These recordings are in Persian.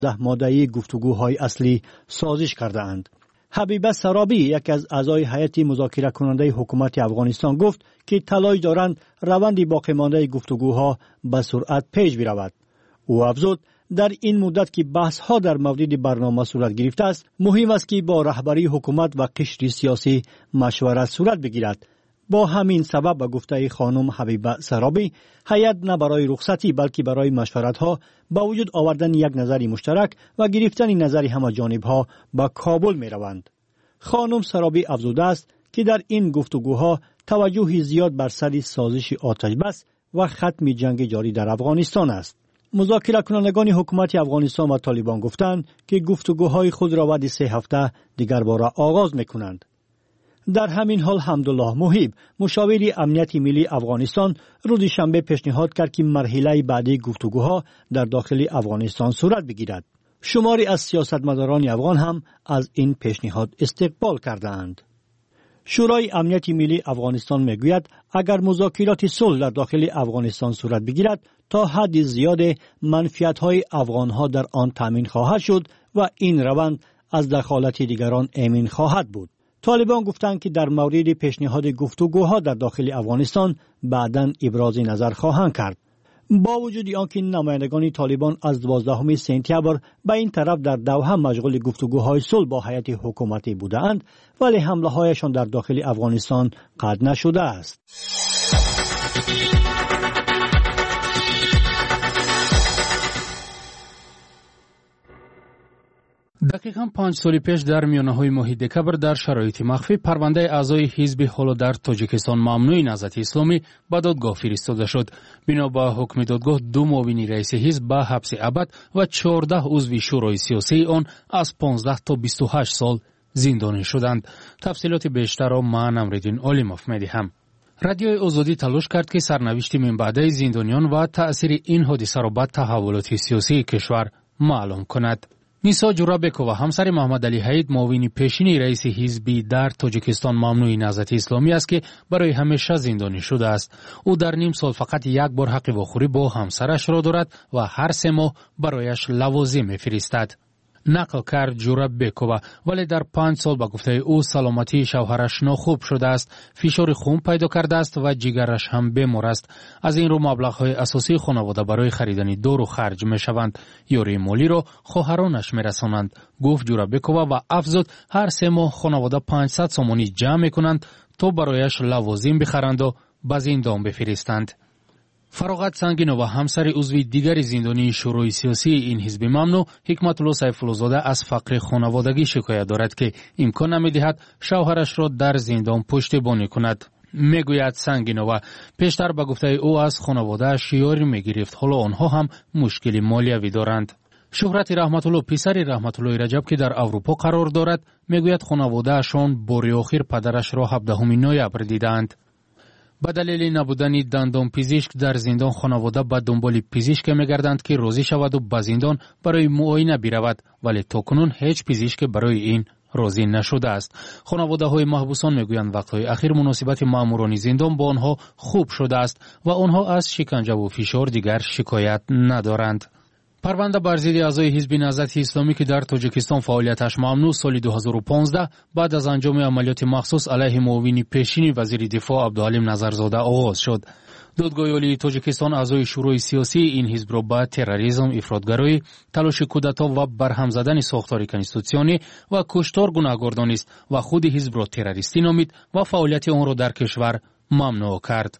ماده‌ای گفتگوهای اصلی سازش کرده اند. حبیبه سرابی یک از اعضای هیئت مذاکره کننده حکومت افغانستان گفت که تلاش دارند روند باقی مانده گفتگوها به سرعت پیش برود. او افزود در این مدت که بحث ها در مورد برنامه صورت گرفته است، مهم است که با رهبری حکومت و قشر سیاسی مشورت صورت بگیرد. با همین سبب به گفته خانم حبیبه سرابی، هیئت نه برای رخصتی بلکه برای مشورت ها با وجود آوردن یک نظر مشترک و گرفتن نظر همه جانب ها به کابل می روند. خانم سرابی افزوده است که در این گفتگوها توجه زیاد بر سر سازش آتش بس و ختم جنگ جاری در افغانستان است. مذاکره کنندگان حکومت افغانستان و طالبان گفتند که گفتگوهای خود را بعد 3 هفته دیگر باره آغاز می‌کنند. در همین حال حمدالله محیب، مشاور امنیت ملی افغانستان، روز شنبه پیشنهاد کرد که مرحله بعدی گفتگوها در داخل افغانستان صورت بگیرد. شماری از سیاستمداران افغان هم از این پیشنهاد استقبال کردند. شورای امنیت ملی افغانستان میگوید اگر مذاکرات صلح در داخل افغانستان صورت بگیرد تا حد زیاد منفعت‌های افغان‌ها در آن تامین خواهد شد و این روند از دخالت دیگران امین خواهد بود. طالبان گفتند که در مورد پیشنهاد گفتگوها در داخل افغانستان بعداً ابراز نظر خواهند کرد. با وجود آنکه نمایندگان طالبان از 12 سپتامبر به این طرف در دوحه مشغول گفتگوهای صلح با هیئت حکومتی بودند، ولی حمله هایشان در داخل افغانستان قطع نشده است. دقیقاً 5 سال پیش در میانه‌های ماه دکبر در شرایط مخفی پرونده اعضای حزب حالا در تاجیکستان ممنوع نهضت اسلامی به دادگاه فرستاده شد. بنا به حکم دادگاه 2 معاون رئیس حزب به حبس ابد و 14 عضو شورای سیاسی آن از 15 تا 28 سال زندانی شدند. تفصیلات بیشتر را من امردین علیموف می‌دهم. رادیوی آزادی تلاش کرد که سرنوشت من بعد زندانیان و تأثیر این حادثه را به تحولات سیاسی کشور معلوم کند. نیسا جورابکووا همسر محمد علی حید معاون پیشین رئیس حزبی در تاجیکستان ممنوع نهضت اسلامی است که برای همیشه زندانی شده است. او در نیم سال فقط یک بار حق واخوری با همسرش را دارد و هر 3 ماه برایش لوازم می‌فرستد. نقل کرد جورابکووا، ولی در 5 سال به گفته او سلامتی شوهرش ناخوب شده است، فشار خون پیدا کرده است و جگرش هم بیمار است. از این رو مبلغ‌های اساسی خانواده برای خریدن دارو خرج می‌شوند. یاری مالی را خواهرانش می‌رسانند، گفت جورابکووا و افزود هر 3 ماه خانواده 500 سومانی جمع می‌کنند تا برایش لوازم بخرند و به زندان بفرستند. فراغت سنگینو و همسر عضو دیگر زندانی شورای سیاسی این حزب ممنوع، حکمت الله سیفالله زاده، از فقر خانوادگی شکایت دارد که امکان نمی‌دهد شوهرش را در زندان پشتیبانی کند. میگوید سنگینو پیشتر به گفته او از خانواده‌اش یاری می‌گرفت، حالا آنها هم مشکل مالیوی دارند. شهرت رحمت الله، پسر رحمت الله رجب که در اروپا قرار دارد، میگوید خانواده‌شان بار آخر پدرش را 17 نوامبر دیدند. به دلیل نبودن دندان پزشک در زندان، خانواده به دنبال پزشک می‌گردند که راضی شود و به زندان برای معاینه برود، ولی تاکنون هیچ پزشک برای این راضی نشده است. خانواده‌های محبوسان میگویند وقت‌های اخیر مناسبت ماموران زندان با آنها خوب شده است و آنها از شکنجه و فشار دیگر شکایت ندارند. پرونده بر ضد اعضای حزب نهضت اسلامی که در تاجیکستان فعالیتش ممنوع سال 2015 بعد از انجام عملیات مخصوص علیه معاون پیشین وزیر دفاع عبدالحلیم نظرزاده آغاز شد. دادگاه عالی تاجیکستان اعضای شورای سیاسی این حزب را به تروریسم، افراطگرایی، تلاش کودتا و برهم زدن ساختار کنستیتوسیونی و کشتار گناهکار دانست و خود حزب را تروریستی نامید و فعالیت آن را در کشور ممنوع کرد.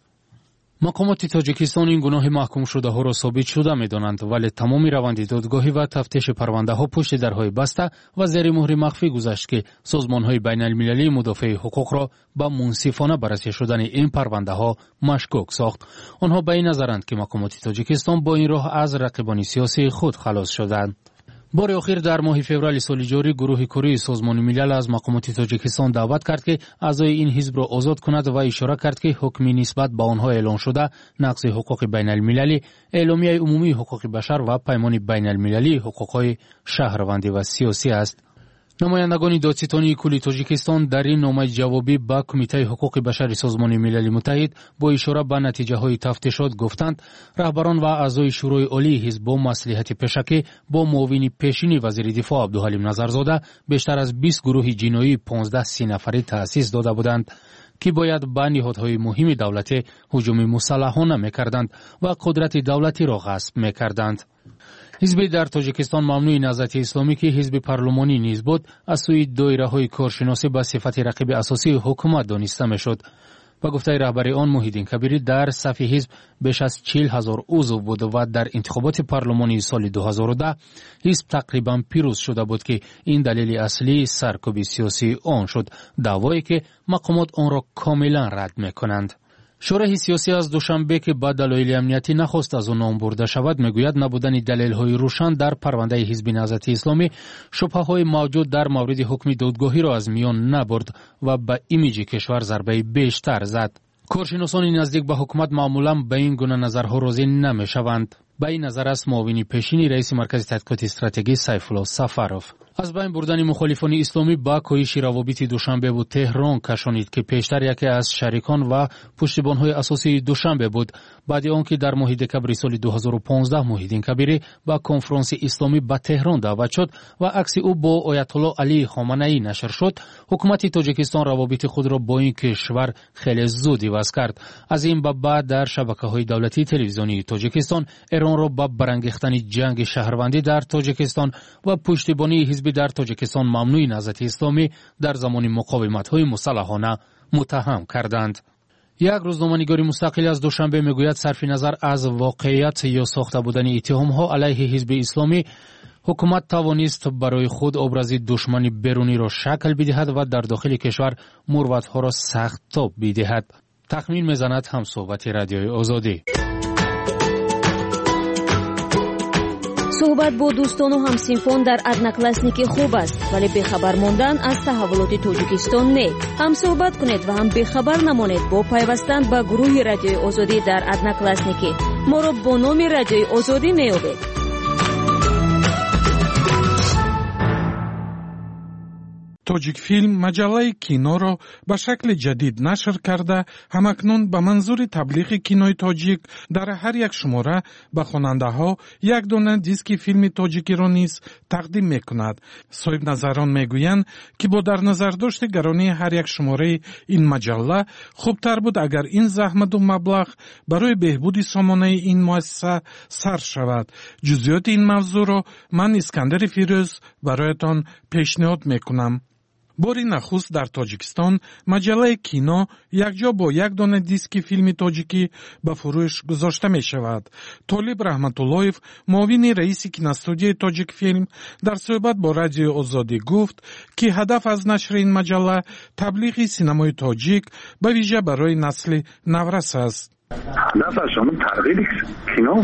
مقامات تاجیکستان این گناه محکوم شده ها را ثابت شده می دانند، ولی تمام روند دادگاهی و تفتیش پرونده ها پشت درهای بسته و زیر مهر مخفی گذشت که سازمان های بین المللی مدافع حقوق را به منصفانه بررسی شدن این پرونده ها مشکوک ساخت. آنها به این نظرند که مقامات تاجیکستان با این راه از رقیبان سیاسی خود خلاص شدند. بار آخر در ماه فوریه سال جاری گروه کره سازمان ملل از مقامات تاجیکستان دعوت کرد که اعضای این حزب را آزاد کند و اشاره کرد که حکمی نسبت به آنها اعلان شده نقض حقوق بین المللی، اعلامیه عمومی حقوق بشر و پیمان بین المللی حقوق‌های شهروندی و سیاسی است. намояндагони додситони кулли тоҷикистон дар ин номаи ҷавобӣ ба Кумитаи ҳуқуқи башари Созмони Милали Муттаҳид бо ишора ба натиҷаҳои тафтишот гуфтанд, раҳбарон ва аъзои шӯрои олии ҳизб бо маслиҳати пешакӣ бо муовини пешини вазири дифоъ Абдуҳалим Назарзода бештар аз 20 гурӯҳи ҷиноии 15 30-нафарӣ таъсис дода буданд, ки бояд ба ниҳодҳои муҳими давлатӣ ҳуҷуми мусаллаҳона мекарданд ва қудрати давлатиро ғасб мекарданд. ҳизби дар тоҷикистон мамнӯи наҳзати исломӣ ки ҳизби парлумонӣ низ буд, аз сӯи доираҳои коршиносӣ ба сифати рақиби асосии ҳукумат дониста мешуд. ба гуфтаи раҳбари он Муҳиддин Кабирӣ дар сафи ҳизб беш аз 40 000 узв буд ва дар интихоботи парлумонии соли 2010 ҳизб тақрибан пирӯз шуда буд ки ин далели аслии саркӯби сиёсии он шуд, даъвое ки мақомот онро комилан рад мекунанд. шӯраи сиёсӣ аз душанбе ки ба далоили амниятӣ нахост аз он ном бурда шавад, мегӯяд набудани далелҳои рӯшан дар парвандаи ҳизби наҳзати исломӣ шубҳаҳои мавҷуд дар мавриди ҳукми додгоҳиро аз миён набурд ва ба имиҷи кишвар зарбаи бештар зад. коршиносони наздик ба ҳукумат маъмулан ба ин гуна назарҳо розӣ намешаванд. ба ин назар аст муовини пешини раиси маркази тадқиқоти стратегӣ Сайфулло Сафаров. аз байн бурдани мухолифони исломӣ ба коҳиши равобити Душанбеву Теҳрон кашонид, ки пештар яке аз шарикон ва пуштибонҳои асосии Душанбе буд. баъди он ки дар моҳи декабри соли 2015 Муҳиддин Кабирӣ ба конфронси исломӣ ба Теҳрон даъват шуд ва акси ӯ бо Оятулло Алии Хоманаӣ нашр шуд, ҳукумати Тоҷикистон равобити худро бо ин кишвар хеле зуд иваз кард. аз ин ба баъд дар шабакаҳои давлатии телевизионии Тоҷикистон Эронро ба барангехтани ҷанги шаҳрвандӣ дар Тоҷикистон ва пуштибонии ҳизби дар Тоҷикистон мамнӯи наҳзати исломӣ дар замони муқовиматҳои мусаллаҳона муттаҳам карданд. як рӯзноманигори мустақил аз Душанбе мегӯяд, сарфи назар аз воқеият ё сохта будани иттиҳомҳо алайҳи ҳизби исломӣ, ҳукумат тавонист барои худ образи душмани беруниро шакл бидиҳад ва дар дохили кишвар мурватҳоро сахт тоб бидиҳад. тахмин мезанад ҳамсуҳбати Радиои Озодӣ. суҳбат бо дӯстону ҳамсинфон дар одноклассники хуб аст, вале бехабар мондан аз таҳаввулоти Тоҷикистон не. ҳам суҳбат кунед ва ҳам бехабар намонед бо пайвастан ба гурӯҳи Радиои Озодӣ дар одноклассники. моро бо номи Радиои Озодӣ меёбед. тоҷикфилм маҷаллаи киноро ба шакли ҷадид нашр карда, ҳамакнун ба манзури таблиғи кинои тоҷик дар ҳар як шумора ба хонандаҳо як дона диски филми тоҷикиро низ тақдим мекунад. соҳибназарон мегӯянд, ки бо дар назардошти гаронии ҳар як шумораи ин маҷалла хубтар буд агар ин заҳмату маблағ барои беҳбуди сомонаи ин муассиса сарф шавад. ҷузъиёти ин мавзӯъро ман Искандари Фирӯз бароятон пешниҳод мекунам. бори нахуст дар Тоҷикистон маҷаллаи кино якҷо бо як дона диски филми тоҷикӣ ба фурӯш гузошта мешавад. Толиб Раҳматуллоев, муовини раиси киностудияи Тоҷикфилм, дар суҳбат бо Радиои Озодӣ гуфт, ки ҳадаф аз нашри ин маҷалла таблиғи синамои тоҷик ба виҷа барои насли наврас аст. ҳадафаш ҳамон тарғиби кино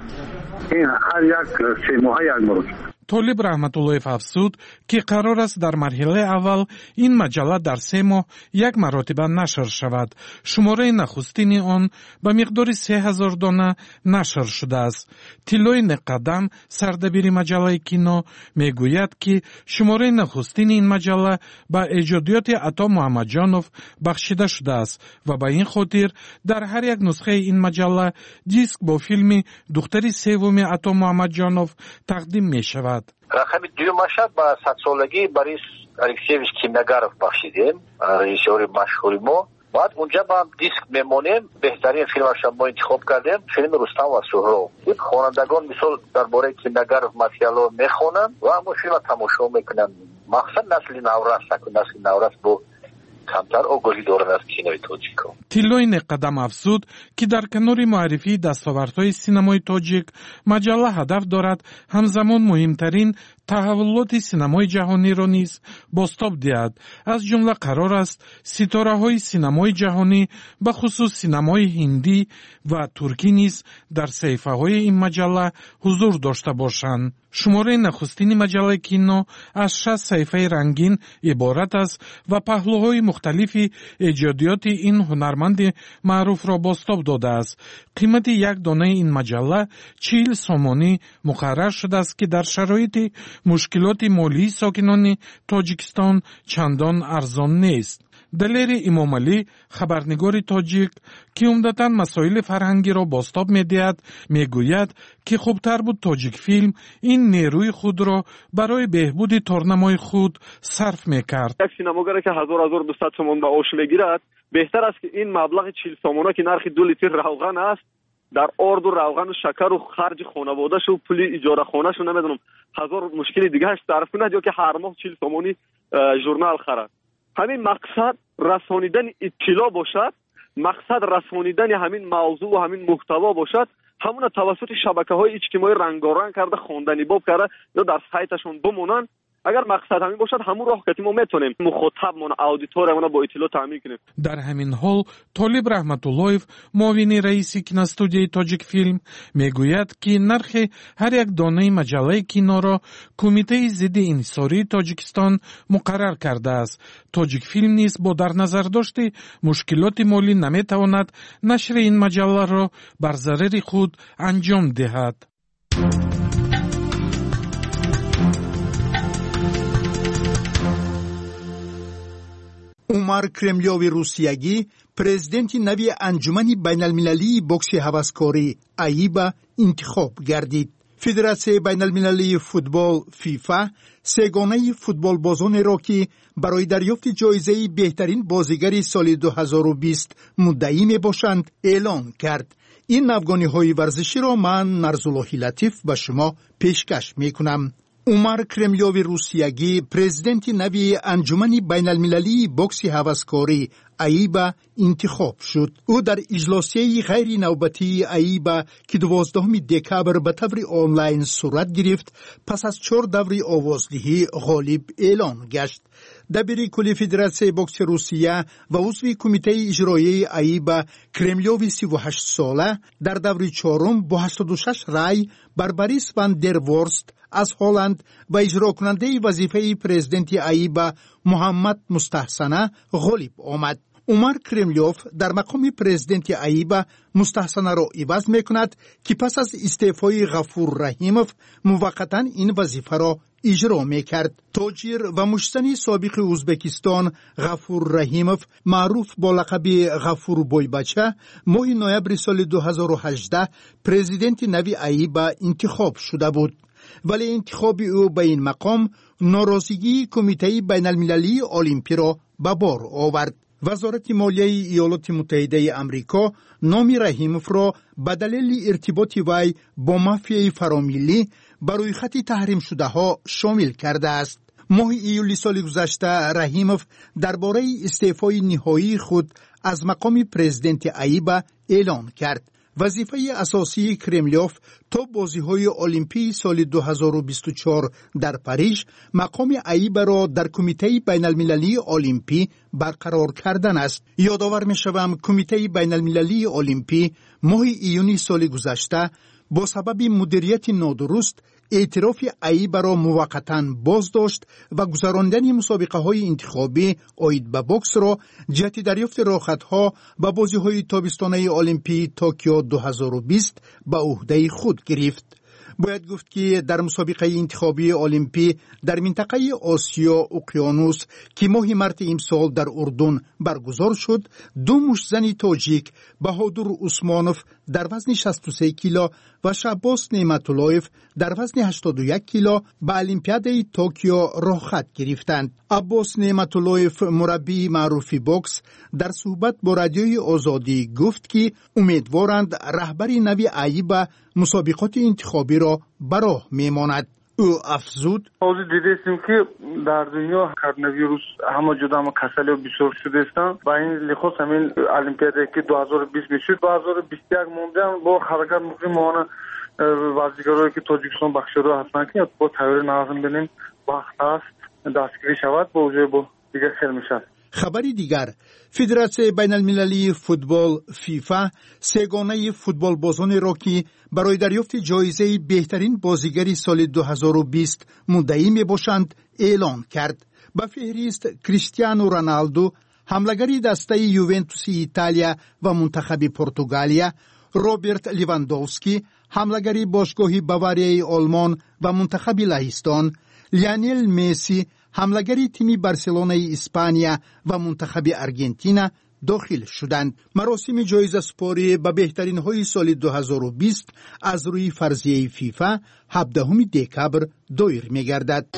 ин ҳар як се моҳа як мурод. Толиб Раҳматуллоев афзуд, ки қарор аст дар марҳилаи аввал ин маҷалла дар 3 моҳ як маротиба нашр шавад. шумораи нахустини он ба миқдори 3000 дона нашр шудааст. Тиллои Неқадам, сардабири маҷаллаи кино, мегӯяд, ки шумораи нахустини ин маҷалла ба эҷодиёти Ато Муҳаммадҷонов бахшида шудааст ва ба ин хотир дар ҳар як нусхаи ин маҷалла диск бо филми духтари севуми Ато Муҳаммадҷонов тақдим мешавад. рақами дуюмаша ба 100-солаги Борис Алексеевич Киногаров бахшидем, режиссёри машҳури мо. баъд унҷа ба диск мемонем. беҳтарин филмаша мо интихоб кардем, филми Рустам ва Суҳроб. хонандагон мисол дар бораи Киногаров материалро мехонанд ва ҳамон филмро тамошо мекунанд. мақсад насли наврас, насли наврас бо камтар огоҳӣ дорад аз кинои тоҷико. Тиллои Неқадам афзуд, ки дар канори муаррифии дастовардҳои синамои тоҷик, маҷалла ҳадаф дорад ҳамзамон муҳимтарин таҳаввулоти синамои ҷаҳониро низ бостоб диҳад. аз ҷумла қарор аст ситораҳои синамои ҷаҳонӣ, ба хусус синамои ҳиндӣ ва туркӣ низ дар саҳифаҳои ин маҷалла ҳузур дошта бошанд. шумораи нахустини маҷаллаи кино аз 6 саҳифаи рангин иборат аст ва паҳлӯҳои мухталифи эҷодиёти ин ҳунарманд هنرمند معروف را بازتاب داده است. قیمت یک دانه این مجله 40 سومانی مقرر شده است که در شرایط مشکلات مالی ساکنان تاجیکستان چندان ارزان نیست. دلیر امام علی خبرنگار تاجیک که عمدتاً مسائل فرهنگی را بازتاب می‌دهد میگوید که خوبتر بود تاجیک فیلم این نیروی خود را برای بهبود تارنمای خود صرف می‌کرد. یک سینماگر که 1200 تومان به اوش میگیرد بهتر است که این مبلغ 40 تومانی که نرخ 2 لیتر روغن است در آرد و روغن و شکر و خرج خانواده‌اش و پول اجاره خانه‌اش نمیدونم هزار مشکل دیگه اش صرف کنه یا که هر ماه 40 تومانی ژورنال خرد. همین مقصد رسانیدن اطلاع باشد، مقصد رسانیدن همین موضوع و همین محتوا باشد، همون توسط شبکه‌های اجتماعی رنگارنگ کرده خواندنی باب کرده یا در سایتشون بمونن. اگر مقصد همین باشد همون راه که ما میتونیم مخاطبمون اودیتورمون با اطلاع تامین کنیم. در همین حال طالب رحمت اللهیف معاون رئیس کینوستودیوی تاجیک فیلم میگوید که نرخ هر یک دانه مجله کینو را کمیته ضد انحصاری تاجیکستان مقرر کرده است. تاجیک فیلم نیز با در نظر داشته مشکلات مالی نمیتواند نشر این مجله را بر ضرر خود انجام دهد. عمر کرملیوی روسیگی پرزیدنت نوی انجمن بین المللی بوکس هوسکاری ایبا انتخاب گردید. فدراسیون بین المللی فوتبال فیفا سگانه فوتبال بازان را که برای دریافت جایزه بهترین بازیگر سال 2020 مدعی می باشند اعلام کرد. این نوگانی های ورزشی را من نرزاللهی لطیف به شما پیشکش می کنم. عمر کرملیوی روسیگی پرزیدنت نوی انجمن بین المللی بوکس هوسکاری ایبا انتخاب شد. او در اجلاسی غیر نوبتی ایبا که 12 دکبر به طور آنلاین صورت گرفت پس از 4 دور آوازدهی غالب اعلان گشت. دبیر کل فدراسیون بوکس روسیه و عضو کمیته اجرایی ایبا کرملیوی 38 ساله در دور چهارم با 86 رای بر بریس وان در ورست از هلند و اجرا کننده وظیفه پرزیدنت ایبا محمد مستحسنه غالب آمد. عمر کرملیوف در مقام پرزیدنت ایبا مستحسنه را عوض میکند که پس از استعفای غفور رحیموف موقتا این وظیفه را اجرا میکرد. تاجر و مشتنی سابق ازبکستان غفور رحیموف معروف با لقب غفور بویبچه ماه نوامبر سال 2018 پرزیدنت نوی ایبا انتخاب شده بود. ولی انتخاب او به این مقام ناراضگی کمیته بین المللی المپی را به بار آورد. وزارت مالیه ایالات متحده امریکا نام رحیموف را به دلیل ارتباط وی با مافیای فراملی برای خط تحریم شده ها شامل کرده است. ماه ایولی سال گذشته رحیموف درباره استعفای نهایی خود از مقام پرزیدنت ایبا اعلان کرد. وظیفه اساسی کرملیوف تا بازی‌های المپی سال 2024 در پاریژ مقام ایبا را در کمیته بین المللی المپی برقرار کردن است. یادآور می‌شوم کمیته بین المللی المپی ماه ایونی سال گذشته با سبب مدیریت نادرست اعتراف ایبا را موقتاً باز داشت و گذراندن مسابقه‌های انتخابی عاید به بوکس را جهت دریافت راحت‌ها و بازی‌های تابستانه المپی توکیو 2020 به عهده خود گرفت. باید گفت که در مسابقه انتخابی المپی در منطقه آسیا اقیانوس که ماه مارس امسال در اردن برگزار شد، 2 مشتزن تاجیک بهادر عثمانوف در وزن 63 کیلو و شعباس نعمتاللهیف در وزن 81 کیلو به المپیاد توکیو راحت گرفتند. عباس نعمتاللهیف مربی معروف بوکس در صحبت با رادیوی آزادی گفت که امیدوارند رهبری نوی ایبا مسابقات انتخابی را براه میماند. او افزود حاضر دیدیم که در دنیا کرونا همه جدا همه کسلی و بسیار شده استن و این لحاظ همین المپیادی که 2020 میشد 2021 مونده با حرکت مقیمانه ورزشکارایی که تاجیکستان بخشیده هستند که با تغییر نظم بینیم وقت است دستگیری شود با وجود با دیگه خیلی میشد. خبری دیگر، فدراسیون بین المللی فوتبال فیفا سگانه فوتبال بازان را که برای دریافت جایزه بهترین بازیگر سال 2020 مدعی می باشند اعلان کرد. به فهرست کریستیانو رونالدو، حملگری دسته یوونتوس ایتالیا و منتخب پرتغالیا، روبرت لیواندوفسکی حملگری باشگاه باواریای آلمان و منتخب لهستان، لیونل مسی حملگری تیم بارسلونای اسپانیا و منتخب ارژانتین داخل شدند. مراسم جایزه سپاری به بهترین های سال 2020 از روی فرضیه فیفا 17 دکبر دایر می‌گردد.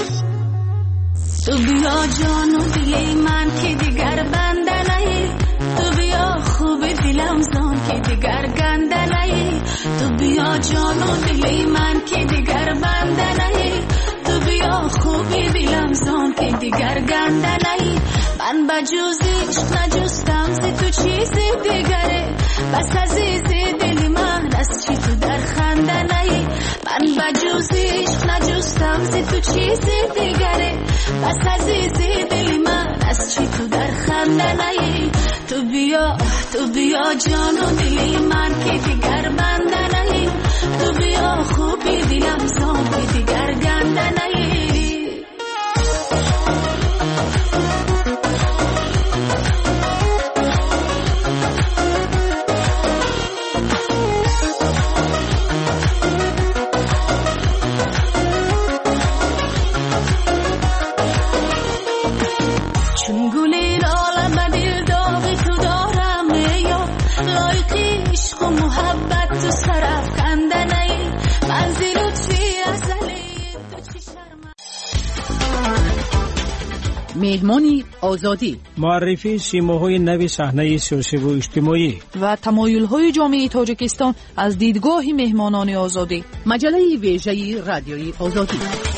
تو بیا جان و دل من که دیگر بنده نهی، تو بیا خوب دلم زان که دیگر گنده نهی، تو بیا جان و دل من که دیگر بنده نهی، تو بیا خوب دلم زان که دیگر گنده نهی. من بجز عشق نجستم ز تو چیز دیگره، بس عزیز دل من از چی تو در خنده نهی. من بجز عشق نجستم ز تو چیز دیگره، بس عزیز دل من از چی تو در خنده نهی. تو بیا جان و دل من که دیگر بنده نهی، تو بیا خوبی دلم زان که دیگر گنده نهی. مهمانی آزادی، معرفی سیماهای نوی صحنه سیاسی و اجتماعی و تمایل‌های جامعه تاجیکستان از دیدگاه مهمانان آزادی. مجله ویژه رادیوی آزادی.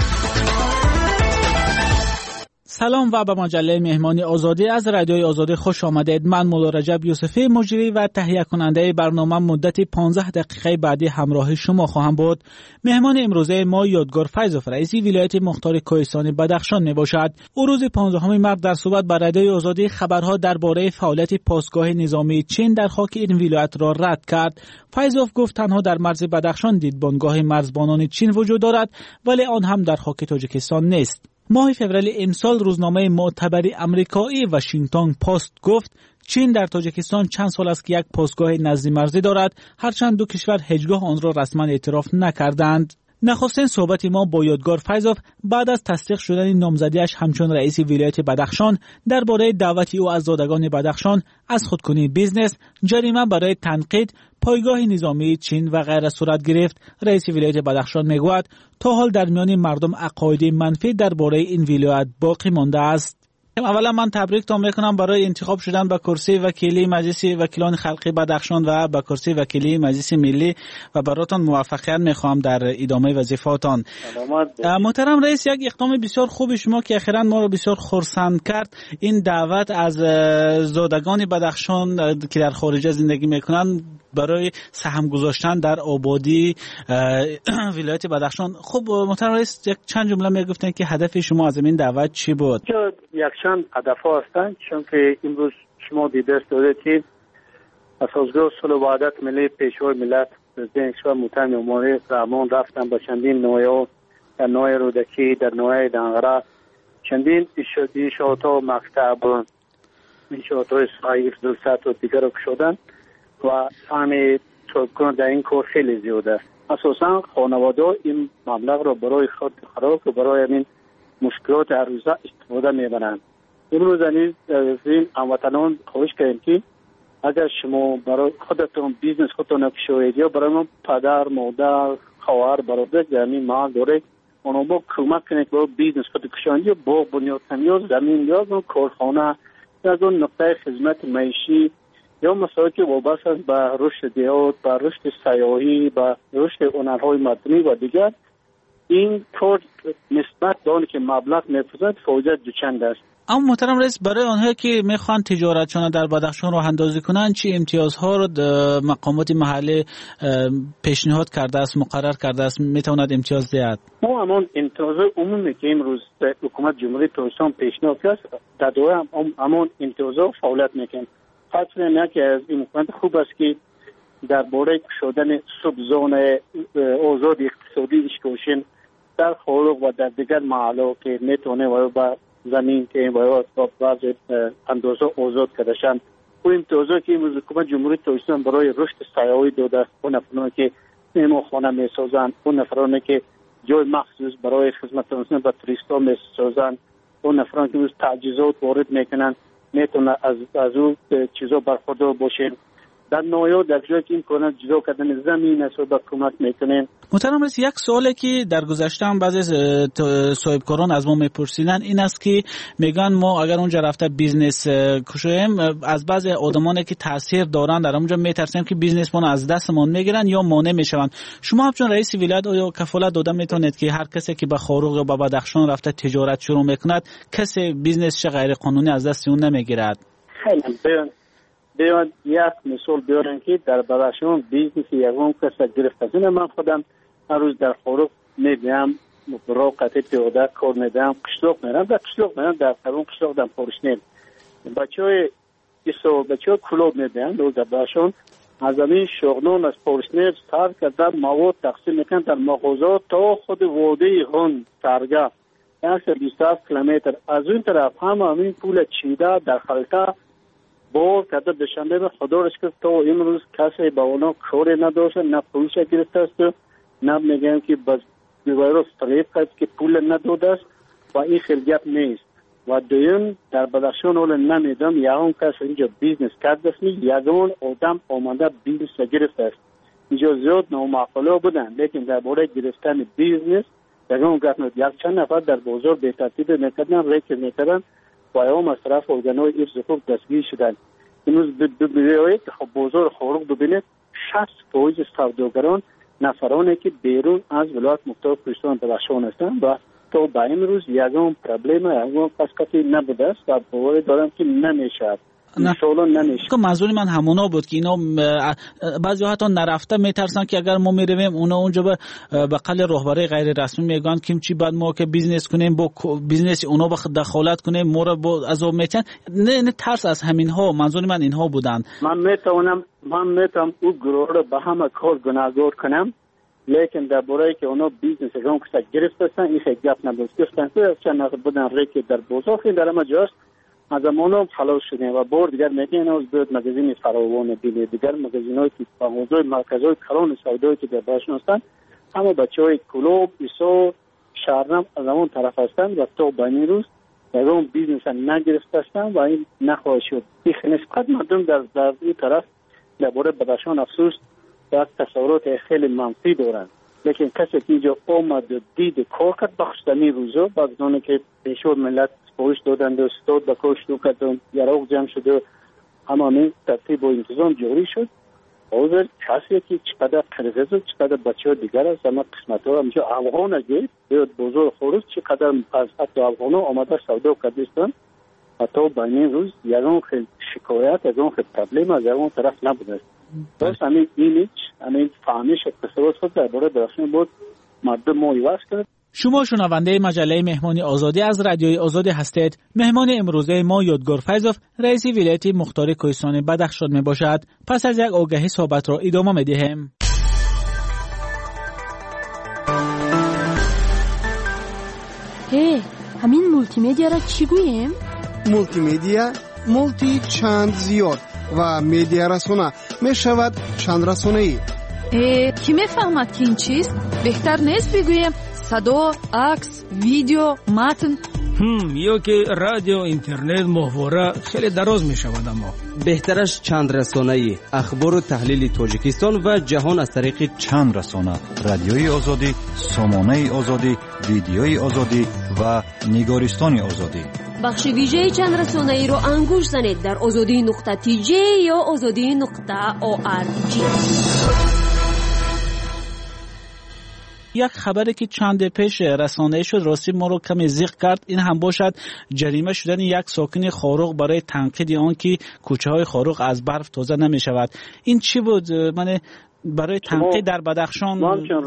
سلام و به مجله مهمانی آزادی از رادیوی آزادی خوش آمدید. من مولا رجب یوسفی مجری و تهیه کننده برنامه مدت 15 دقیقه بعدی همراه شما خواهم بود. مهمان امروزه ما یادگار فیضوف رئیس ولایت مختار کوهستان بدخشان می باشد. او روز 15 مارس در صحبت با رادیوی آزادی خبرها درباره فعالیت پاسگاه نظامی چین در خاک این ولایت را رد کرد. فیضوف گفت تنها در مرز بدخشان دیدبانگاه مرزبانان چین وجود دارد ولی آن هم در خاک تاجیکستان نیست. ماه فوریه امسال روزنامه معتبری آمریکایی واشنگتن پست گفت چین در تاجیکستان چند سال است که یک پاسگاه نزدی مرزی دارد، هرچند دو کشور هیچگاه آن را رسما اعتراف نکردند. نخستین صحبت ما با یادگار فیضوف بعد از تصدیق شدن نامزدیش همچون رئیس ولایت بدخشان درباره دعوت او از زادگان بدخشان از خودکنی بیزنس، جریمه برای تنقید، پایگاه نظامی چین و غیره صورت گرفت. رئیس ولایت بدخشان میگوید تا حال در میان مردم عقاید منفی درباره این ولایت باقی مانده است. اولا من تبریکتان میکنم برای انتخاب شدن به کرسی وکیلی مجلس وکیلان خلقی بدخشان و به کرسی وکیلی مجلس ملی و براتون موفقیت میخوام در ادامه وظیفه‌تان. محترم رئیس، یک اقدام بسیار خوب شما که اخیراً ما رو بسیار خرسند کرد، این دعوت از زادگان بدخشان که در خارج زندگی میکنن برای سهم گذاشتن در آبادی ولایت بدخشان. خب محترم رئیس، یک چند جمله میگفتن که هدف شما از این دعوت چی بود؟ یک چند هدف‌ها هستند، چون که امروز شما دیده دارید که اساسگاه صلح و وحدت ملی پیشوای ملت پرزیدنت کشور محترم عمری رحمان رفتن با چندین نوع‌ها در نوع رودکی، در نوع دنغره، چندین انشاءات‌ها مکتب، انشاءات‌های صحیح درست و دیگر رو شدن و همه توکن در این کار خیلی زیاده است. اساساً خانواده این مبلغ را برای خود خراب و برای این مشکلات هر روزه استفاده میبرند. امروز از این هموطنان خواهش کردیم که اگر شما برای خودتون بیزنس خودتون پیشوید یا برای ما پدر، مادر، خواهر، برادر در این محل داره، اونا با کمک کنید برای بیزنس خود کشاندی یا باغ بنیاد کنید یا زمین یا کارخانه یا از اون نقطه خدمت معیشی یا مسائلی که وابسته است به رشد دیهات، به رشد سیاحی، به رشد هنرهای مدنی و دیگر، این کار نسبت به آنی که مبلغ می‌پردازد فایده دوچند است. اما محترم رئیس، برای آنهایی که میخوان تجارتشان در بدخشان راه اندازی کنند چه امتیازها رو مقامات محلی پیشنهاد کرده است، مقرر کرده است، میتواند امتیاز دهد؟ ما همون امتیاز عمومی که امروز حکومت جمهوری تاجیکستان پیشنهاد کرد در دوره همون امتیازها فعالیت میکنیم. خاطر اینه که از این حکومت خوب است که درباره شدن سبزون آزاد اقتصادی اشکوشن در خارج و در دیگر محلات که میتونه و با زمین که باید با بعض اندازه آزاد کردشن و امتیازی که امروز حکومت جمهوری تاجیکستان برای رشد سیاحی داده، اون افرادی که مهمانخانه میسازند، اون افرادی که جای مخصوص برای خدمت رسانی به توریستا میسازند، اون افرادی که روز تجهیزات وارد میکنن میتونه از اون چیزا برخوردار باشیم. در نهایت در جایی که امکانات جدا کردن زمین است و به کمک میکنیم. محترم رئیس، یک سوالی که در گذشته هم بعضی صاحبکاران از ما میپرسیدن این است که میگن ما اگر اونجا رفته بیزنس کشویم از بعضی آدمانی که تاثیر دارن در اونجا میترسیم که بیزنس ما از دستمون میگیرن یا مانع میشون. شما همچون رئیس ولایت آیا کفالت داده میتونید که هر کسی که به خاروق یا به بدخشان رفته تجارت شروع میکند کسی بیزنسش غیر قانونی از دست اون نمیگیرد؟ خیلی بیان یک مثال بیارن که در بدخشان بیزنس یکم کس گرفته. من خودم هر روز در خاروق میبینم برای قطع پیاده کار میدم، قشلاق میرم در قشلاق میرم در قرون قشلاق دم پارشنیم بچه های کلوب میبینم در بدخشان از همین شغلان از پارشنیم سر کردن مواد تقسیم میکنن در مغازات تا خود واده هون سرگاه 127 کیلومتر. از اون طرف هم همین پول چیده در خلطه بار کرده بشنده به خدا رش کرد تا امروز کسی با اونا کاری نداشته، نه پولش گرفته است، نه میگن که بس بیوایرو فریب کرد که پول نداده است و این خیلی گپ نیست. و دویم در بدخشان اول نمیدم یکم کس اینجا بیزنس کرده است، یکم آدم آمده بیزنس گرفته است. اینجا زیاد نامعقوله بودن، لیکن در باره گرفتن بیزنس یکم گپ نید. یک چند نفر در بازار به ترتیب میکردن، ریک میکردن و ایام از طرف ارگانهای حفظ حقوق دستگیر شدن. امروز ببینید خب بازار خاروق ببینید 60% سوداگران نفرانی که بیرون از ولایت مختار کوهستان بدخشان هستند و تا به امروز یگان پرابلم یگان پسکتی نبوده است و باور دارم که نمیشه. که منظور من همونا بود که اینا بعضی حتی نرفته میترسن که اگر ما میرویم اونا اونجا به قل رهبری غیر رسمی میگن که چی بعد ما که بیزنس کنیم با بیزنس اونا به دخالت کنیم ما رو با عذاب میتن. نه ترس از همین ها. منظور من اینها بودن. من میتونم او گروه رو به همه کار گناهگار کنم، لیکن در باره که اونا بیزنس اگرام کسا گرفتن این خیلی گپ نبود. گفتن که چند نفر بودن ریکی در بازار خیلی در همه جاست از امانم خلاص شدیم و بار دیگر میگن از بیاد مگزین فراوان بینه دیگر مگزینایی که بانوزای مرکزهای کلان سودایی که در بدخشان هستن همه بچهای کلوب ایسا شهرنم از همون طرف هستن و تا بین روز در اون بیزنس نگرفته هستن و این نخواهد شد. این نسبت مردم در این طرف درباره بدخشان افسوس در تصورات خیلی منفی دارن، لیکن کسی که اینجا آمد و دید کار کرد بخشتنی روزا بعد از اونه که پیشور ملت پوش دادند و استاد به کار شروع کرد و یراق جمع شد و همه ترتیب و انتظام جوری شد. حاضر کسی که چقدر قرغز و چقدر بچه ها دیگر است همه قسمت ها همجا افغان اگه بیاد بزرگ خورست چقدر از حتی افغان ها آمده سودا کردستن حتی بین روز یکم خیلی شکایت یکم خیلی پرابلم از یکم طرف نبوده است. بس همین همین فهمیش اقتصاد خود در باره بدخشان بود مردم ما ایواز کرد. شما شنونده مجله مهمانی آزادی از رادیوی آزادی هستید. مهمان امروزه ما یادگار فیضوف رئیس ولایت مختار کوهستان بدخشان می باشد. پس از یک آگهی صحبت را ادامه می دهیم. همین مولتی میدیا را چی گوییم؟ مولتی میدیا مولتی چند زیاد و میدیا رسانه می شود چند رسانه ای. کی میفهمد که این چیست؟ بهتر نیست بگویم صدا، عکس، ویدیو، متن؟ یا که رادیو، اینترنت، محتوا خیلی دراز می شود. اما بهترش چند رسانه‌ای اخبار و تحلیل تاجیکستان و جهان از طریق چند رسانه: رادیوی آزادی، سامانه آزادی، ویدیوی آزادی و نگارستان آزادی. بخش ویژه چند رسانه‌ای رو انگوش زنید در azadi.tj یا azadi.org. یک خبری که چند پیش رسانه‌ای شد راستی ما رو کمی زیغ کرد. این هم باشد جریمه شدن یک ساکن خاروق برای تنقید آن که کوچه‌های خاروق از برف تازه نمی‌شود. این چی بود؟ من برای تنقید در بدخشان چون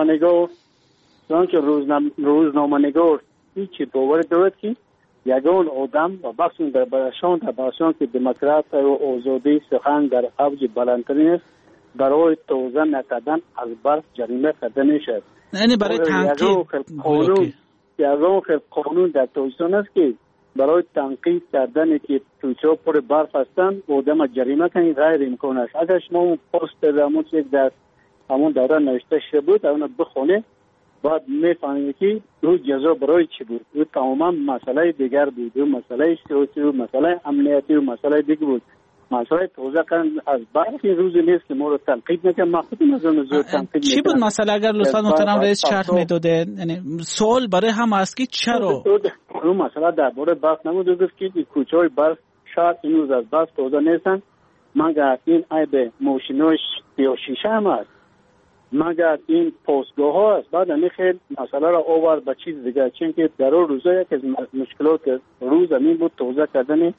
روزنامه‌نگار هیچ باور دارد که یگان آدم و بخشون در بدخشان که دموکرات و آزادی سخن در اوج بلندترین است برای توزن نکردن از برف جریمه کرده میشد. یعنی برای تنقید یگان خیلی قانون در تاجیکستان است که برای تنقیح کردن که تویچه‌ها پر برف هستند آدم جریمه کنید غیر امکان است. اگر شما اون پست رموز یک در همون دوره نوشته شده بود اون بخونه بعد میفهمید که او جزا برای چی بود. او تماما مسئله دیگر بود، او مسئله سیاسی و مسئله امنیتی و مسئله دیگر بود. مسئله توزیع کردن از برف این روزی نیست که ما رو تنقید نکنم. من خودم از اون زور تنقید چی بود مسئله اگر لطفا محترم رئیس شرح میداده؟ یعنی سوال برای هم است که چرا اون مسئله درباره برف نمود گفت که کوچه‌های برف شاید این روز از برف توزیع نیستن مگر این عیب ماشین‌های یا شیشه هم است مگر این پستگاه ها است. بعد همین خیلی مسئله را آورد به چیز دیگه چون که در اون روزا یک از مشکلات روز همین بود توزیع کردن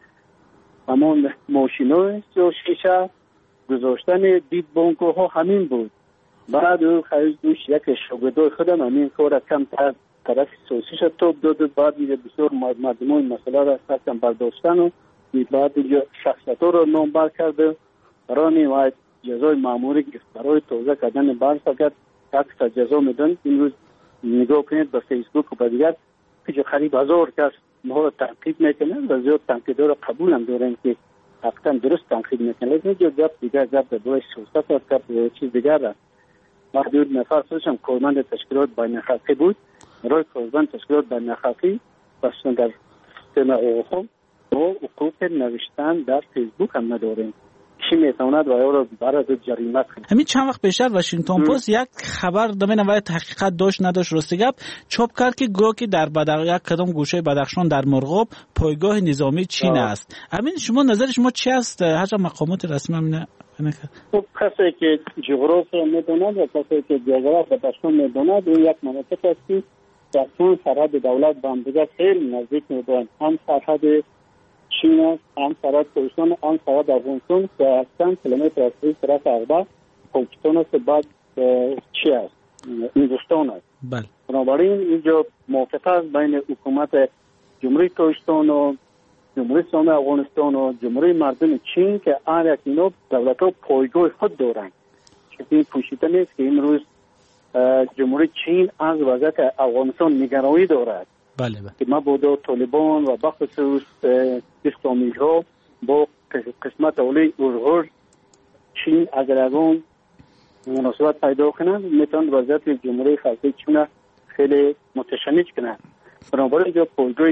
همون ماشین‌های یا شیشه گذاشتن دید بانکو ها همین بود. بعد او خیلی دوش یک شاگردای خودم همین کار کم طرف سوسیش توپ داد. بعد میگه بسیار مردمای مسئله را سرکم برداشتن و بعد شخصیت رو نامبر کرده برای باید جزای معمولی برای توزیع کردن برف اگر یک جزا میدن. این روز نگاه کنید به فیسبوک و به دیگر که قریب 1000 کس ما رو تنقید میکنن و زیاد تنقید رو قبول هم دارن که حقیقتا درست تنقید میکنن. لیکن جو گپ دیگر گپ برای سیاست است گپ چیز دیگر است. محدود نفر خودشم کارمند تشکیلات بین‌الخلقی بود. برای کارمند تشکیلات بین‌الخلقی بسیار در سیستم حقوق و حقوق نوشتن در فیسبوک هم نداریم. چی میتواند و او را برای جریمت کنید. همین چند وقت پیش واشنگتن پست یک خبر دمین ولی تحقیقات داشت نداشت راستی گپ چاپ کرد که گویا که در یک کدام گوشه بدخشان در مرغاب پایگاه نظامی چین است. همین شما نظر شما چی است؟ هر مقامات رسمی همین خب کسی که جغرافیا میدوند و کسی که جغرافیا بدخشان میدوند اون یک مناطق است که در چون سرحد دولت با هم دیگر خیلی نزدیک میدوند. هم سرحد چین است، هم سرحد ترکستان، هم سرحد افغانستان که چند کیلومتر از طرف عربه پاکستان است. بعد چی است؟ هندوستان است. بله. بنابراین اینجا موافقت است بین حکومت جمهوری ترکستان و جمهوری اسلامی افغانستان و جمهوری مردم چین که هر یک اینا دولت‌ها پایگاه خود دارند. چون پوشیده نیست که امروز جمهوری چین از وضعیت افغانستان نگرانی دارد. بله. که مبادا طالبان و بخصوص اسلامی ها با قسمت اولی اورغور چین اگر اون مناسبت پیدا کنند میتوان وضعیت جمهوری خلقی چین خیلی متشنج کنند. بنابراین اینجا پایگاه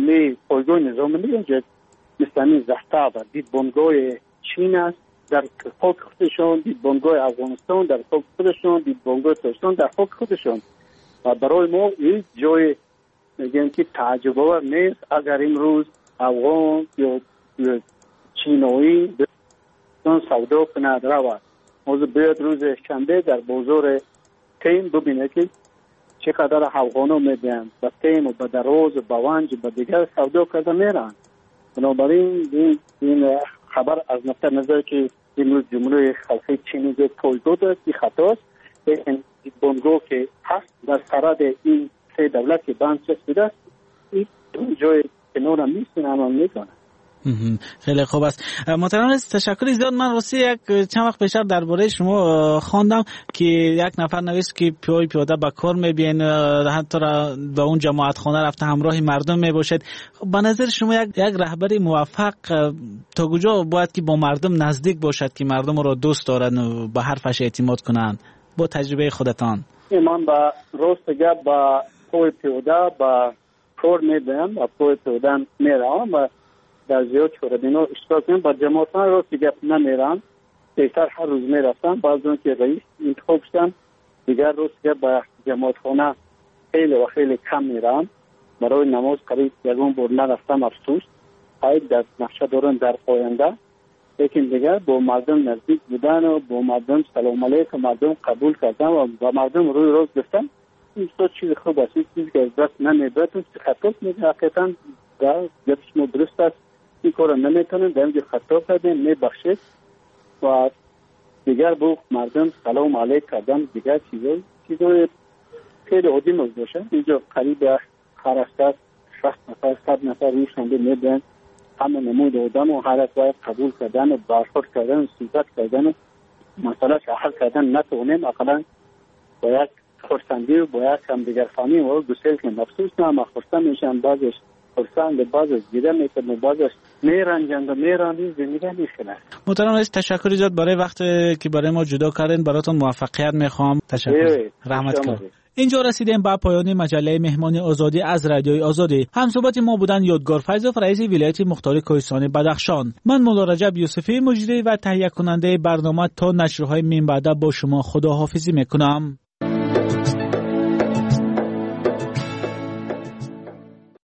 نظامی اینجا مثل زخته و دید بانگاه چین است در خاک خودشان، دید بانگاه افغانستان در خاک خودشان، دید بانگاه ترکستان در خاک خودشان. و برای ما این جای میگن که تعجب آور نیست اگر امروز افغان یا چینایی سودا کند رود. موضوع بیاد روز شنبه در بازار تیم ببینه که چقدر افغانا میدن به تیم و به دراز و به ونج و به دیگر سودا کرده میرن. بنابراین این خبر از نقطه نظر که امروز جمهوری خلقی چینی جو پایگاه داشت این خطاست. این بانگاه که هست در سرحد این سه دولت که بند چسبیده است این جای کنار هم نیست عمل میکنه. خیلی خوب است. محترم رئیس تشکر زیاد. من راستی یک چند وقت پیش درباره شما خواندم که یک نفر نوشت که پیاده به کار میبین حتی به اون جماعت خانه رفته همراه مردم میباشد. به نظر شما یک رهبری موفق تا کجا باید که با مردم نزدیک باشد که مردم را دوست دارن و به حرفش اعتماد کنن با تجربه خودتان؟ من با راست گپ با پای پیاده با کار میدم و پای پیاده میرم و در زیاد چوردینا اشتراک کنم. با جماعت ها راستی گپ نمیرم. بیشتر هر روز میرفتم. بعض اون که رئیس انتخاب شدم دیگر راستی گپ با جماعت خانه خیلی کم میرم. برای نماز قریب یکون بار نرفتم افسوس. باید در نقشه دارم در آینده. لیکن دیگر با مردم نزدیک بودن و با مردم سلام علیکم مردم قبول کردن و با مردم روی راست گفتن این چیز خوب است. این چیزی که از دست نمیبرد اون خطاب میده. حقیقتا در گفتشما درست است. این کار نمیتونن در اینجا خطاب کردن میبخشید و دیگر با مردم سلام علیک کردن دیگر چیزای خیلی عادی باشه. اینجا قریب هر هفته 60 نفر 100 نفر روی شنبه میدن همه نمود آدم و هر باید قبول کردن و برخورد کردن و صحبت کردن و مسئله حل کردن نتونیم اقلا با یک خرسندی و باید هم دیگر فامی و گسیل که مفسوس نه اما خرسند میشن بازش خرسند بازش دیده میکنه بازش میرنجند و میرانی زندگی میشنه. محترم رئیس تشکر زیاد برای وقت که برای ما جدا کردین. براتون موفقیت میخوام. تشکر. رحمت کنم. اینجا رسیدیم به پایان مجله مهمان آزادی از رادیوی آزادی. همصحبت ما بودن یادگار فیضوف رئیس ولایت مختار کوهستان بدخشان. من مولا رجب یوسفی مجری و تهیه کننده برنامه تا نشرهای من بعد با شما خداحافظی میکنم.